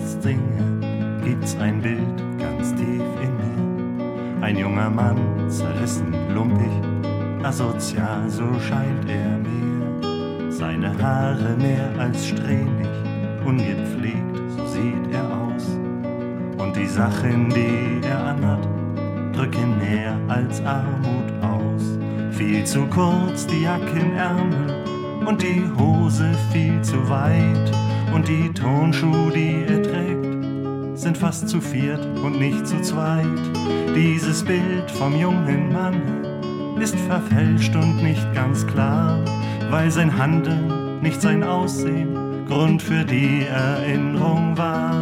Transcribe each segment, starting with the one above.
jetzt singe, gibt's ein Bild ganz tief in mir. Ein junger Mann, zerrissen, lumpig, asozial, so scheint er mir. Seine Haare mehr als strähnig, ungepflegt, so sieht er aus. Und die Sachen, die er anhat, drücken mehr als Armut aus. Viel zu kurz die Jackenärmel und die Hose viel zu weit. Und die Turnschuhe, die er trägt, sind fast zu viert und nicht zu zweit. Dieses Bild vom jungen Mann ist verfälscht und nicht ganz klar, weil sein Handeln, nicht sein Aussehen, Grund für die Erinnerung war.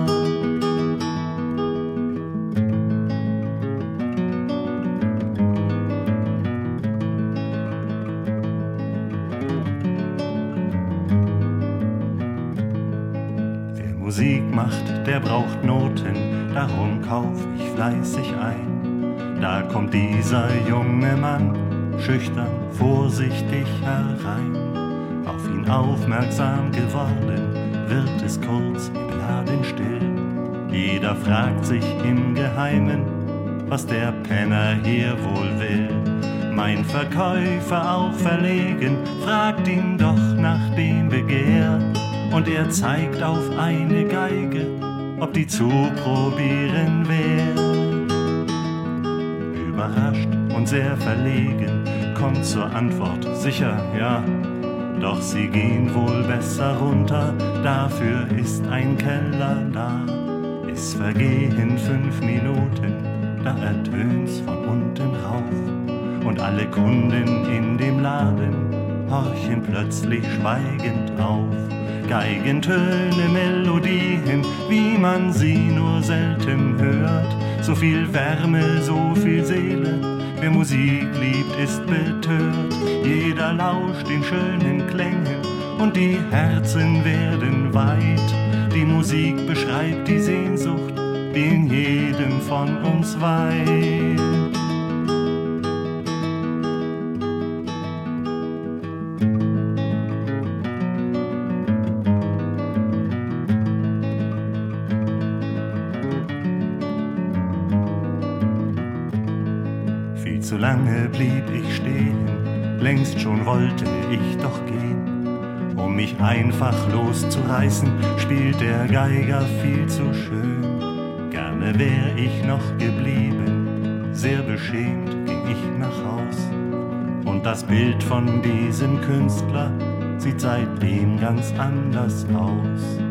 Wer Musik macht, der braucht Noten, darum kauf ich fleißig ein. Da kommt dieser junge Mann, schüchtern, vorsichtig herein. Auf ihn aufmerksam geworden, wird es kurz im Laden still. Jeder fragt sich im Geheimen, was der Penner hier wohl will. Mein Verkäufer, auch verlegen, fragt ihn doch nach dem Begehr. Und er zeigt auf eine Geige, ob die zu probieren wär. Überrascht und sehr verlegen, kommt zur Antwort, sicher, ja. Doch sie gehen wohl besser runter, dafür ist ein Keller da. Es vergehen 5 Minuten, da ertönt's von unten rauf. Und alle Kunden in dem Laden horchen plötzlich schweigend auf. Geigentöne, Melodien, wie man sie nur selten hört. So viel Wärme, so viel Seele, wer Musik liebt, ist betört. Jeder lauscht den schönen Klängen und die Herzen werden weit. Die Musik beschreibt die Sehnsucht, die in jedem von uns weilt. Viel zu lange blieb ich stehen, längst schon wollte ich doch gehen. Um mich einfach loszureißen, spielt der Geiger viel zu schön. Gerne wär ich noch geblieben, sehr beschämt ging ich nach Haus. Und das Bild von diesem Künstler sieht seitdem ganz anders aus.